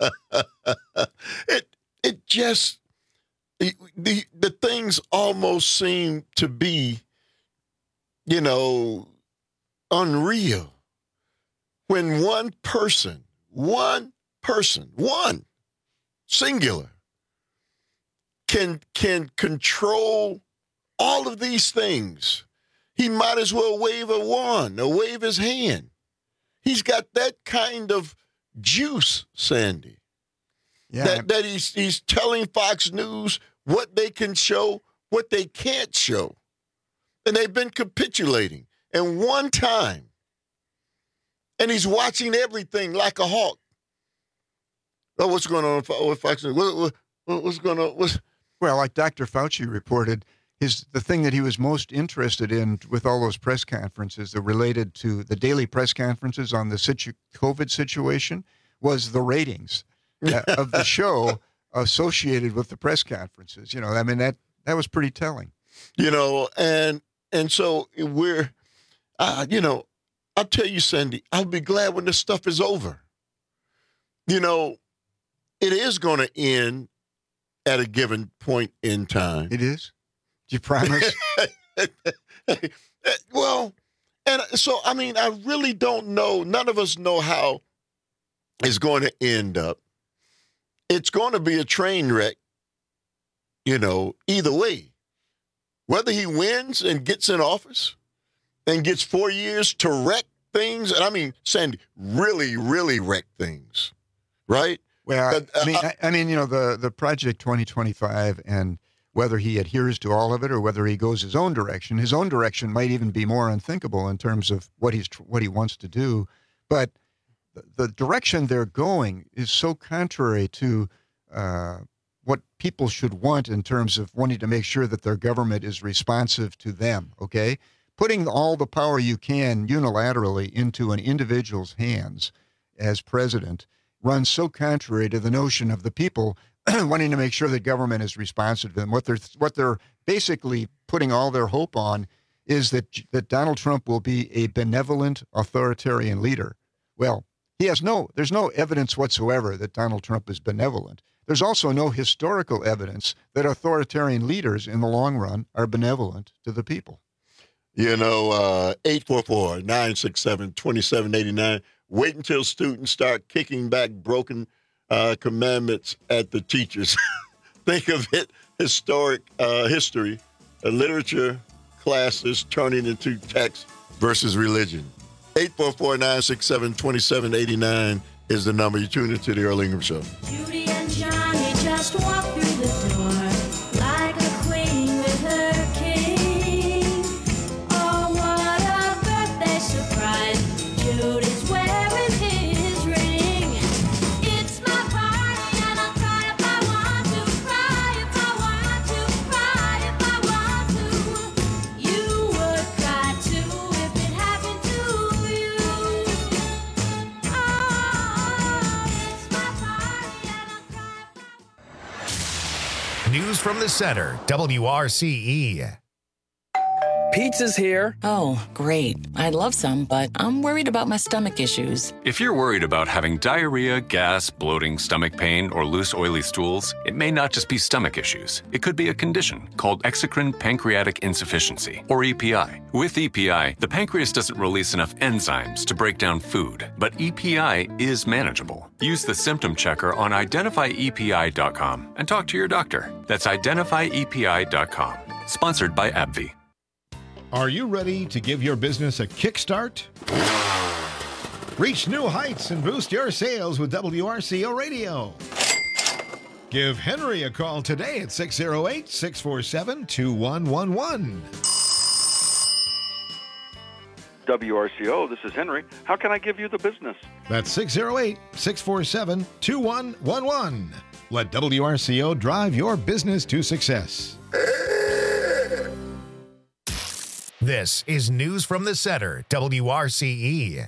it it just the, the the things almost seem to be, you know, unreal. When one person, one person, one singular can can control all of these things, he might as well wave a wand or wave his hand. He's got that kind of juice, Sandy. Yeah. That that he's he's telling Fox News what they can show, what they can't show. And they've been capitulating. And one time, and he's watching everything like a hawk. Oh, what's going on with Fox News? What, what, what's going on? What's... Well, like Doctor Fauci reported, his the thing that he was most interested in with all those press conferences that related to the daily press conferences on the situ- COVID situation was the ratings uh, of the show associated with the press conferences. You know, I mean, that that was pretty telling. You know, and and so we're, uh, you know, I'll tell you, Sandy, I'll be glad when this stuff is over. You know, it is going to end at a given point in time. It is? Do you promise? Well, and so, I mean, I really don't know. None of us know how it's going to end up. It's going to be a train wreck, you know, either way. Whether he wins and gets in office and gets four years to wreck things, and I mean, Sandy, really, really wreck things, right? Well, But, uh, I mean, I, I mean, you know, the the Project twenty twenty-five, and whether he adheres to all of it or whether he goes his own direction, his own direction might even be more unthinkable in terms of what he's what he wants to do. But the, the direction they're going is so contrary to uh, what people should want in terms of wanting to make sure that their government is responsive to them. Okay, putting all the power you can unilaterally into an individual's hands as president runs so contrary to the notion of the people wanting to make sure that government is responsive to them. What they're what they're basically putting all their hope on is that that Donald Trump will be a benevolent authoritarian leader. Well, he has no there's no evidence whatsoever that Donald Trump is benevolent. There's also no historical evidence that authoritarian leaders in the long run are benevolent to the people. You know, uh, eight four four, nine six seven, two seven eight nine. Wait until students start kicking back broken uh, commandments at the teachers. Think of it, historic uh, history, uh, literature classes turning into text versus religion. eight four four, nine six seven, two seven eight nine is the number. You tune into the Earl Ingram Show. Judy and Johnny just walked through the door like a queen with her king. Oh, what a birthday surprise. Judy's wearing his ring. It's my party and I'll cry if I want to, cry if I want to, cry if I want to. You would cry too if it happened to you. Oh, it's my party and I'll cry. News from the Center, W R C E. Pizza's here. Oh, great. I'd love some, but I'm worried about my stomach issues. If you're worried about having diarrhea, gas, bloating, stomach pain, or loose, oily stools, it may not just be stomach issues. It could be a condition called exocrine pancreatic insufficiency, or E P I. With E P I, the pancreas doesn't release enough enzymes to break down food, but E P I is manageable. Use the symptom checker on identify E P I dot com and talk to your doctor. That's identify E P I dot com. Sponsored by AbbVie. Are you ready to give your business a kickstart? Reach new heights and boost your sales with W R C O Radio. Give Henry a call today at six oh eight, six four seven, two one one one. W R C O, this is Henry. How can I give you the business? That's six oh eight, six four seven, two one one one. Let W R C O drive your business to success. This is News from the Center, W R C E.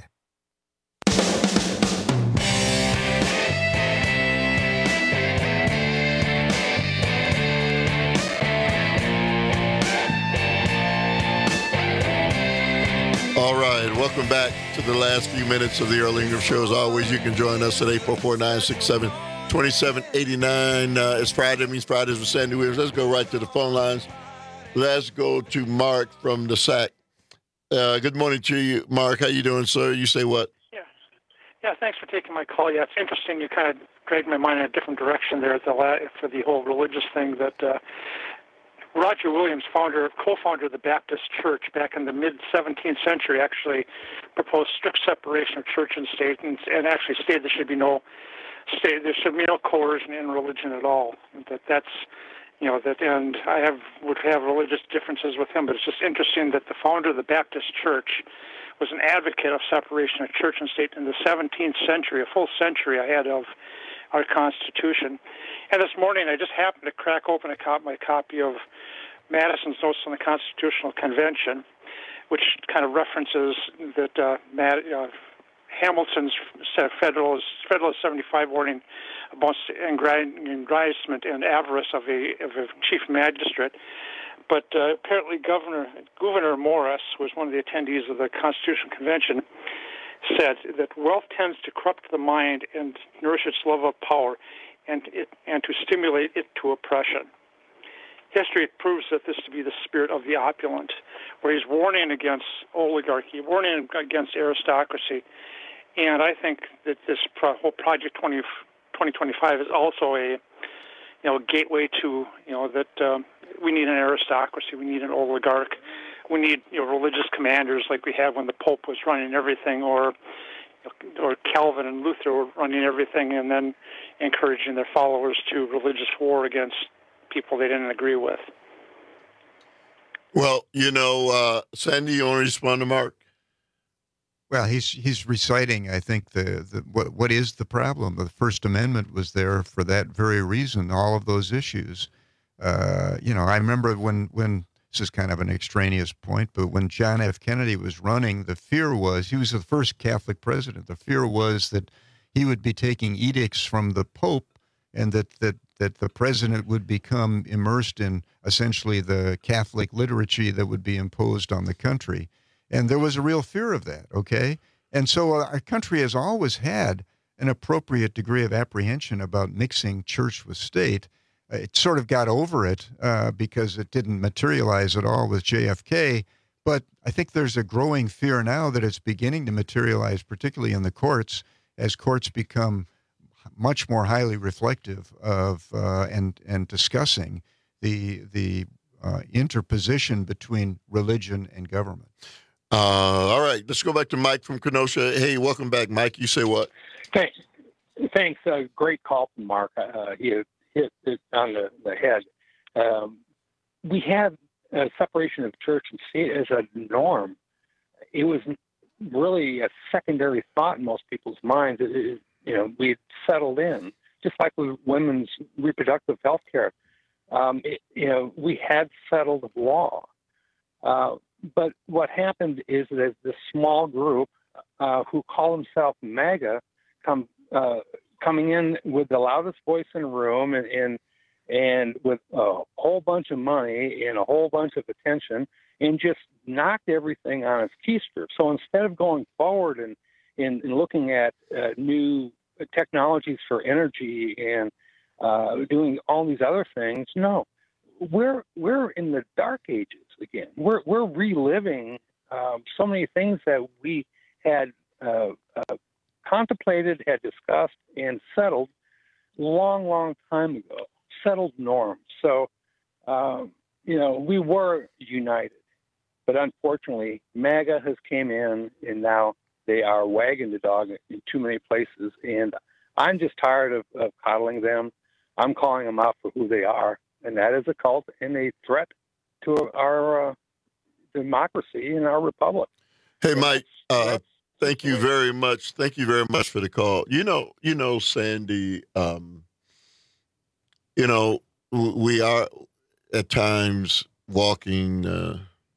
All right, welcome back to the last few minutes of the Earl Ingram Show. As always, you can join us at eight four four, nine six seven, two seven eight nine. Uh, it's Friday, means Fridays with Sandy Williams. Let's go right to the phone lines. Let's go to Mark from the S A C. Uh, good morning to you, Mark. How you doing, sir? You say what? Yeah, yeah. Thanks for taking my call. Yeah, it's interesting. You kind of dragged my mind in a different direction there at the la- for the whole religious thing. That uh, Roger Williams, founder, co-founder of the Baptist Church, back in the mid seventeenth century, actually proposed strict separation of church and state, and, and actually stated there should be no state, there should be no coercion in religion at all. That that's You know, that, and I have would have religious differences with him, but it's just interesting that the founder of the Baptist Church was an advocate of separation of church and state in the seventeenth century, a full century ahead of our Constitution. And this morning, I just happened to crack open a cop, my copy of Madison's Notes on the Constitutional Convention, which kind of references that uh, Mad, uh, Hamilton's Federalist, Federalist seventy-five warning about aggrandizement and avarice of a, of a chief magistrate. But uh, apparently Governor Gouverneur Morris was one of the attendees of the Constitutional Convention, said that wealth tends to corrupt the mind and nourish its love of power and, it, and to stimulate it to oppression. History proves that this to be the spirit of the opulent, where he's warning against oligarchy, warning against aristocracy. And I think that this pro- whole Project twenty twenty-five is also a, you know, gateway to, you know, that um, we need an aristocracy, we need an oligarch, we need, you know, religious commanders like we had when the Pope was running everything, or or Calvin and Luther were running everything, and then encouraging their followers to religious war against people they didn't agree with. Well, you know, uh, Sandy, you want to respond to Mark? Well, he's he's reciting, I think, the, the what what is the problem? The First Amendment was there for that very reason. All of those issues. Uh, you know, I remember when when this is kind of an extraneous point, but when John F. Kennedy was running, the fear was he was the first Catholic president. The fear was that he would be taking edicts from the Pope, and that that that the president would become immersed in essentially the Catholic liturgy that would be imposed on the country. And there was a real fear of that, okay? And so our country has always had an appropriate degree of apprehension about mixing church with state. It sort of got over it uh, because it didn't materialize at all with J F K. But I think there's a growing fear now that it's beginning to materialize, particularly in the courts, as courts become much more highly reflective of uh, and and discussing the the uh, interposition between religion and government. Uh, all right, let's go back to Mike from Kenosha. Hey, welcome back, Mike. You say what? Thanks. Thanks. Uh, great call from Mark. Uh, he hit it on the, the head. Um, we had a separation of church and state as a norm. It was really a secondary thought in most people's minds. It, it, you know, we settled in, just like with women's reproductive health care. Um, it, you know, we had settled law. Uh, But what happened is that the small group uh, who call themselves MAGA come uh, coming in with the loudest voice in the room and, and and with a whole bunch of money and a whole bunch of attention, and just knocked everything on its keister. So instead of going forward and, and, and looking at uh, new technologies for energy and uh, doing all these other things, no, we're we're in the dark ages again. We're we're reliving um, so many things that we had uh, uh, contemplated, had discussed, and settled long, long time ago. Settled norms. So, um, you know, we were united, but unfortunately, MAGA has came in, and now they are wagging the dog in too many places. And I'm just tired of, of coddling them. I'm calling them out for who they are, and that is a cult and a threat to our uh, democracy and our republic. Hey, Mike. Uh, thank you very much. Thank you very much for the call. You know, you know, Sandy. Um, you know, we are at times walking, uh,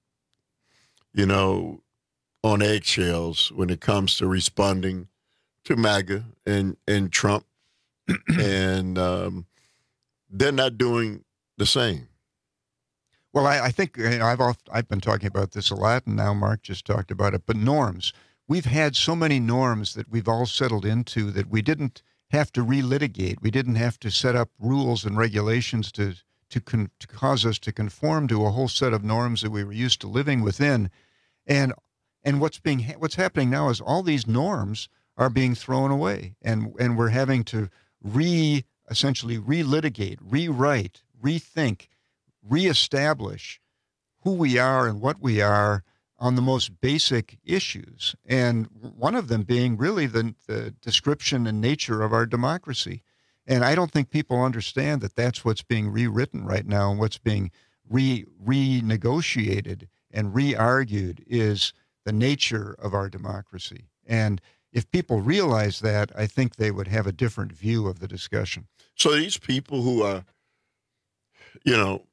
you know, on eggshells when it comes to responding to MAGA and and Trump, and um, they're not doing the same. Well, I, I think you know, I've oft, I've been talking about this a lot, and now Mark just talked about it. But norms, we've had so many norms that we've all settled into that we didn't have to relitigate. We didn't have to set up rules and regulations to to, con, to cause us to conform to a whole set of norms that we were used to living within. And and what's being what's happening now is all these norms are being thrown away, and and we're having to re essentially relitigate, rewrite, rethink, reestablish who we are and what we are on the most basic issues, and one of them being really the, the description and nature of our democracy. And I don't think people understand that that's what's being rewritten right now, and what's being re renegotiated and re-argued is the nature of our democracy. And if people realize that, I think they would have a different view of the discussion. So these people who are, you know,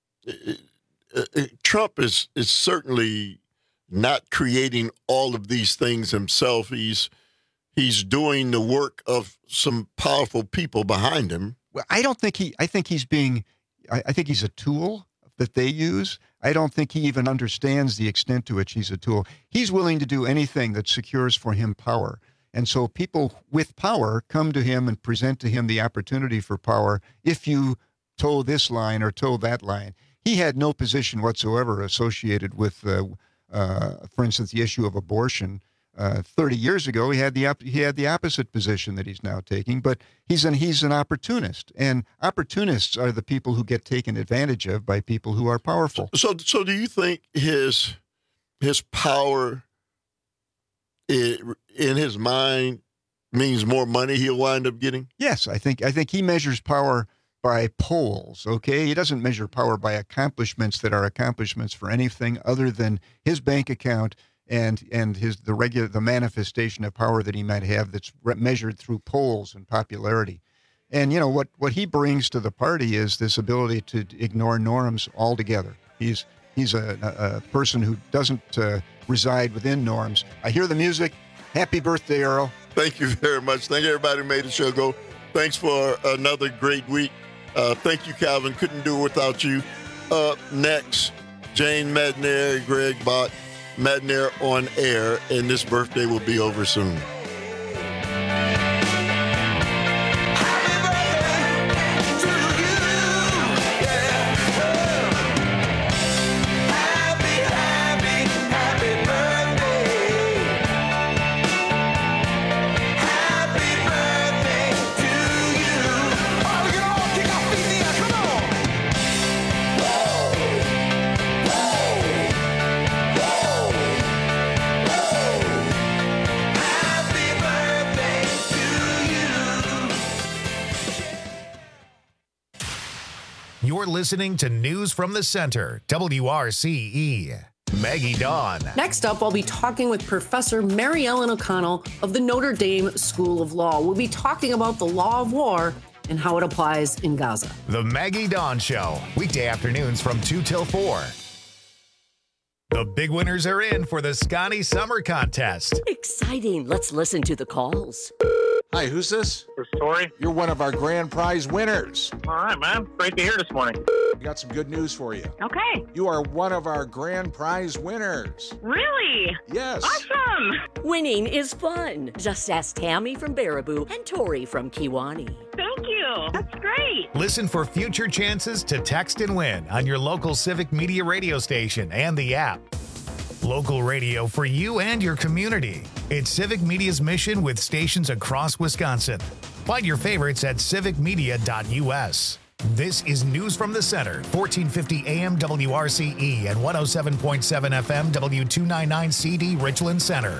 Trump is is certainly not creating all of these things himself. He's he's doing the work of some powerful people behind him. Well, I don't think he. I think he's being. I, I think he's a tool that they use. I don't think he even understands the extent to which he's a tool. He's willing to do anything that secures for him power. And so people with power come to him and present to him the opportunity for power if you toe this line or toe that line. He had no position whatsoever associated with, uh, uh, for instance, the issue of abortion. Uh, Thirty years ago, he had the op- he had the opposite position that he's now taking. But he's an he's an opportunist, and opportunists are the people who get taken advantage of by people who are powerful. So, so do you think his his power in, in his mind means more money he'll wind up getting? Yes, I think I think he measures power by polls, okay? He doesn't measure power by accomplishments that are accomplishments for anything other than his bank account and and his the regular the manifestation of power that he might have that's re- measured through polls and popularity. And, you know, what, what he brings to the party is this ability to ignore norms altogether. He's he's a, a, a person who doesn't uh, reside within norms. I hear the music. Happy birthday, Earl. Thank you very much. Thank everybody who made the show go. Thanks for another great week. Uh, thank you, Calvin. Couldn't do it without you. Up next, Jane Madnair, Greg Bott, Madnair on air, and this birthday will be over soon. You're listening to News from the Center, W R C E. Maggie Dawn. Next up, I'll be talking with Professor Mary Ellen O'Connell of the Notre Dame School of Law. We'll be talking about the law of war and how it applies in Gaza. The Maggie Dawn Show, weekday afternoons from two till four. The big winners are in for the Scotty Summer Contest. Exciting. Let's listen to the calls. Hi, who's this? This is Tori. You're one of our grand prize winners. All right, man. Great to hear this morning. We got some good news for you. Okay. You are one of our grand prize winners. Really? Yes. Awesome. Winning is fun. Just ask Tammy from Baraboo and Tori from Kiwani. Thank you. That's great. Listen for future chances to text and win on your local Civic Media radio station and the app. Local radio for you and your community. It's Civic Media's mission with stations across Wisconsin. Find your favorites at civic media dot U S. This is News from the Center, fourteen fifty A M W R C E and one oh seven point seven F M W two ninety-nine C D Richland Center.